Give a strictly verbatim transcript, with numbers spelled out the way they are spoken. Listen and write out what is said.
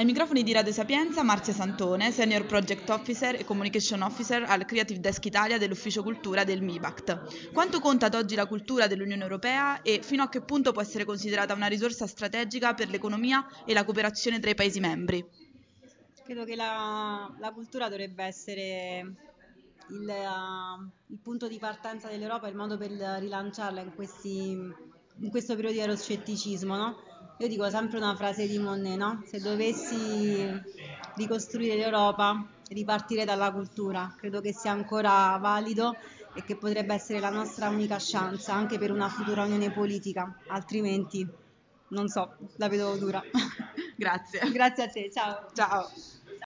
Ai microfoni di Radio Sapienza, Marzia Santone, Senior Project Officer e Communication Officer al Creative Desk Italia dell'Ufficio Cultura del MIBACT. Quanto conta ad oggi la cultura dell'Unione Europea e fino a che punto può essere considerata una risorsa strategica per l'economia e la cooperazione tra i Paesi membri? Credo che la, la cultura dovrebbe essere il, uh, il punto di partenza dell'Europa, il modo per rilanciarla in, questi, in questo periodo di euroscetticismo, no? Io dico sempre una frase di Monnet, no? Se dovessi ricostruire l'Europa, ripartire dalla cultura, credo che sia ancora valido e che potrebbe essere la nostra unica chance anche per una futura unione politica, altrimenti non so, la vedo dura. Grazie. Grazie a te, ciao. Ciao.